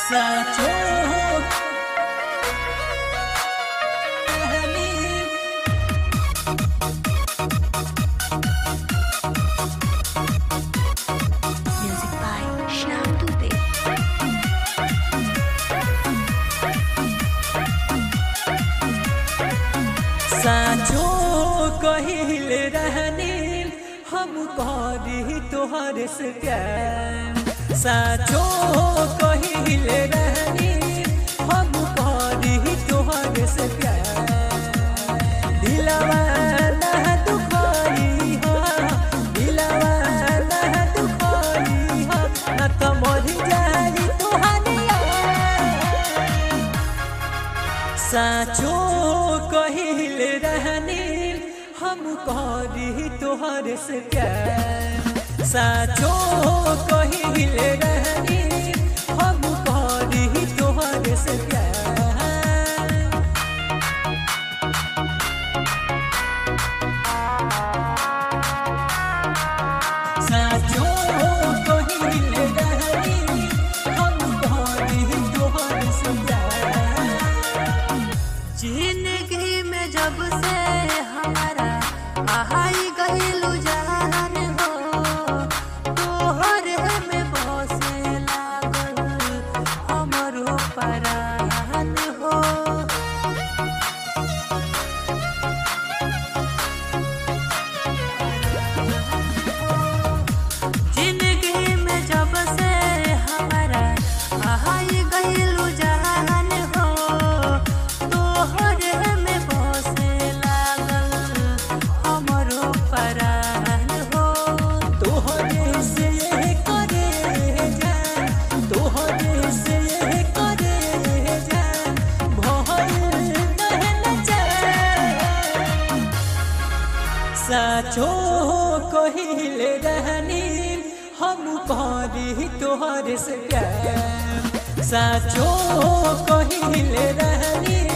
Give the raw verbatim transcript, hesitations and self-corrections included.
साचो Music by Shyam Dubey. साचो कहिले रहनी हम करी तोहर से प्यार। साचो कहिले रहनी हम करी तोहर से प्यार। दिलवा ना दुखाई हो, दिलवा ना दुखाई हो, ना तो मर जाई तोहरी यार। साचो कहिले रहनी हम करी तोहर से प्यार। साचो कहिले रहनी हम करी तोहर से प्यार। साचो कहिले रहनी हम करी तोहर से प्यार। जिंदगी में जब से हमारा आई गईलू जान हो, तोहर में बसे लागल हमरो परान हो। जिंदगी में जब से हमारा आई गईलू जान हो, तोहर में बसे लागल हमरो परान हो। तोहरे से ये करे जान, तोहरे से ये करे जान, भइल नहन जान। साचो कहिले रहनी हम करी तोहर से प्यार। साचो कहिले रहनी